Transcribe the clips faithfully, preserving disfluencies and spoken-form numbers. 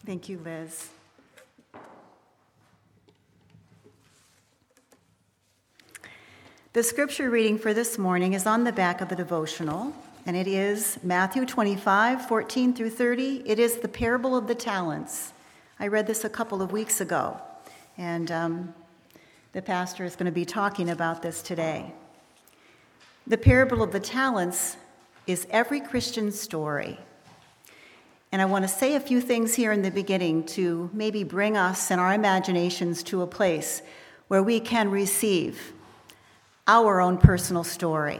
Thank you, Liz. The scripture reading for this morning is on the back of the devotional, and it is Matthew twenty-five, fourteen through thirty. It is the parable of the talents. I read this a couple of weeks ago, and um, the pastor is going to be talking about this today. The parable of the talents is every Christian story. And I want to say a few things here in the beginning to maybe bring us and our imaginations to a place where we can receive our own personal story.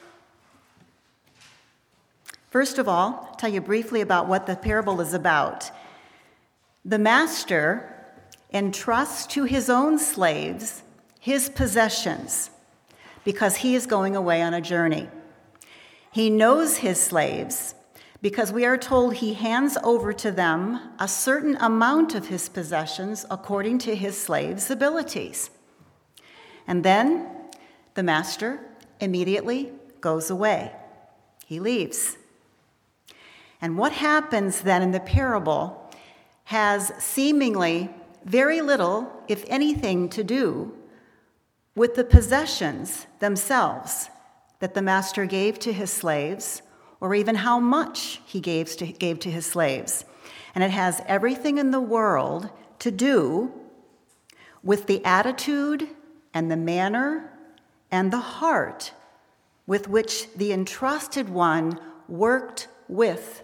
First of all, I'll tell you briefly about what the parable is about. The master entrusts to his own slaves his possessions because he is going away on a journey. He knows his slaves because we are told he hands over to them a certain amount of his possessions according to his slaves' abilities. And then the master immediately goes away. He leaves. And what happens then in the parable has seemingly very little, if anything, to do with the possessions themselves that the master gave to his slaves, or even how much he gave to, gave to his slaves. And it has everything in the world to do with the attitude and the manner and the heart with which the entrusted one worked with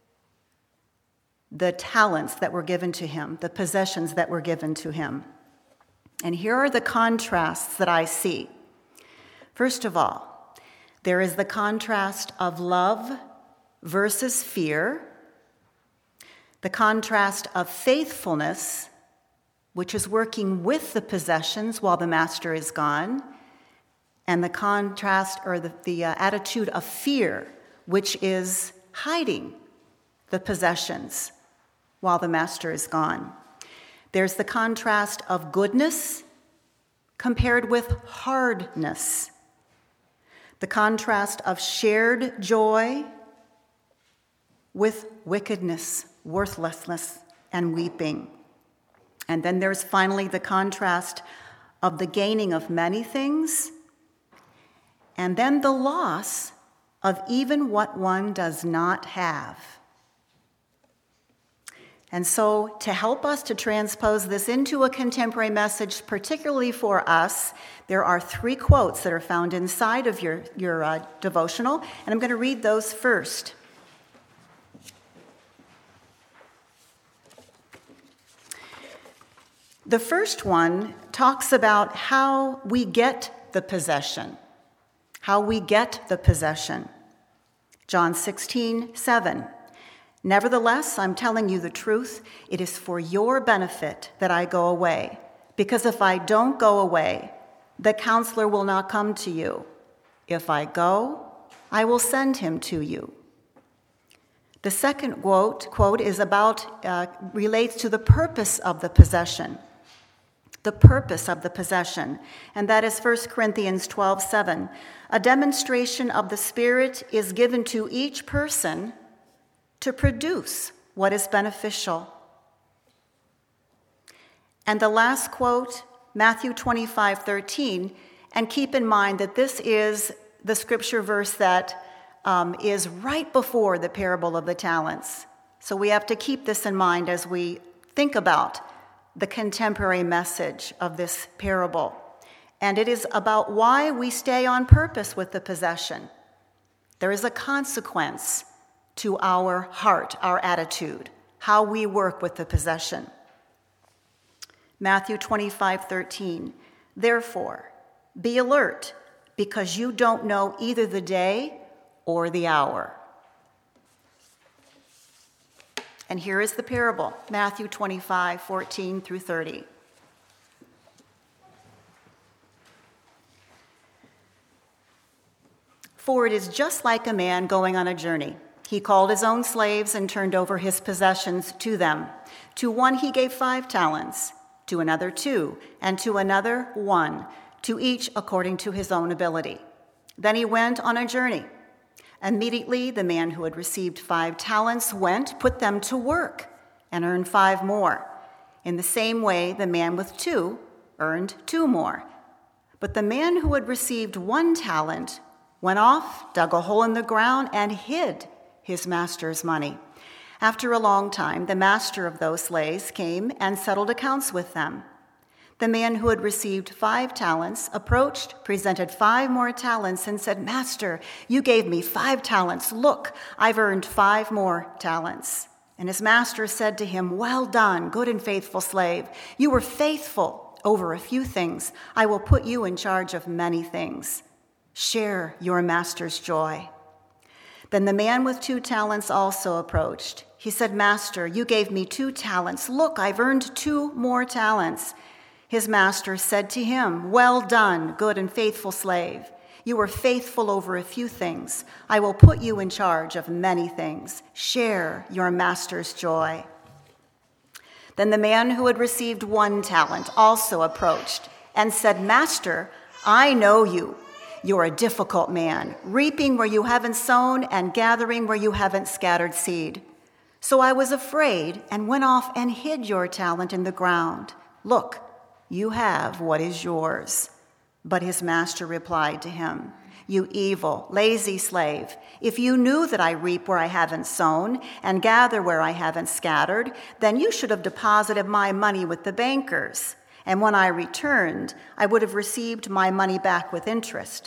the talents that were given to him, the possessions that were given to him. And here are the contrasts that I see. First of all, there is the contrast of love versus fear, the contrast of faithfulness, which is working with the possessions while the master is gone, and the contrast or the, the uh, attitude of fear, which is hiding the possessions while the master is gone. There's the contrast of goodness compared with hardness. The contrast of shared joy with wickedness, worthlessness, and weeping. And then there's finally the contrast of the gaining of many things, and then the loss of even what one does not have. And so, to help us to transpose this into a contemporary message, particularly for us, there are three quotes that are found inside of your, your uh, devotional, and I'm going to read those first. The first one talks about how we get the possession, how we get the possession. John sixteen, seven. Nevertheless, I'm telling you the truth, it is for your benefit that I go away, because if I don't go away, the counselor will not come to you. If I go, I will send him to you. The second quote, quote is about, uh, relates to the purpose of the possession. The purpose of the possession, and that is First Corinthians twelve, seven. A demonstration of the Spirit is given to each person to produce what is beneficial. And the last quote, Matthew twenty-five, thirteen, and keep in mind that this is the scripture verse that um, is right before the parable of the talents. So we have to keep this in mind as we think about the contemporary message of this parable. And it is about why we stay on purpose with the possession. There is a consequence to our heart, our attitude, how we work with the possession. Matthew twenty-five, thirteen. Therefore, be alert, because you don't know either the day or the hour. And here is the parable, Matthew twenty-five, fourteen through thirty. For it is just like a man going on a journey. He called his own slaves and turned over his possessions to them. To one he gave five talents, to another two, and to another one, to each according to his own ability. Then he went on a journey. Immediately the man who had received five talents went, put them to work, and earned five more. In the same way, the man with two earned two more. But the man who had received one talent went off, dug a hole in the ground, and hid his master's money. After a long time, the master of those slaves came and settled accounts with them. The man who had received five talents approached, presented five more talents, and said, "Master, you gave me five talents. Look, I've earned five more talents." And his master said to him, "Well done, good and faithful slave. You were faithful over a few things. I will put you in charge of many things. Share your master's joy." Then the man with two talents also approached. He said, "Master, you gave me two talents. Look, I've earned two more talents." His master said to him, "Well done, good and faithful slave. You were faithful over a few things. I will put you in charge of many things. Share your master's joy." Then the man who had received one talent also approached and said, "Master, I know you. You're a difficult man, reaping where you haven't sown and gathering where you haven't scattered seed. So I was afraid and went off and hid your talent in the ground. Look, you have what is yours." But his master replied to him, "You evil, lazy slave, if you knew that I reap where I haven't sown and gather where I haven't scattered, then you should have deposited my money with the bankers. And when I returned, I would have received my money back with interest.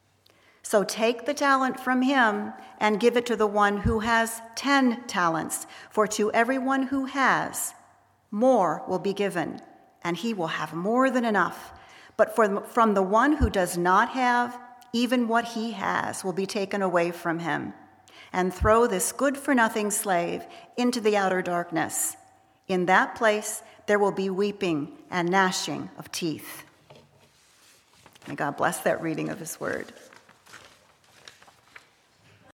So take the talent from him and give it to the one who has ten talents, for to everyone who has, more will be given, and he will have more than enough. But for, from the one who does not have, even what he has will be taken away from him. And throw this good-for-nothing slave into the outer darkness. In that place there will be weeping and gnashing of teeth." May God bless that reading of his word.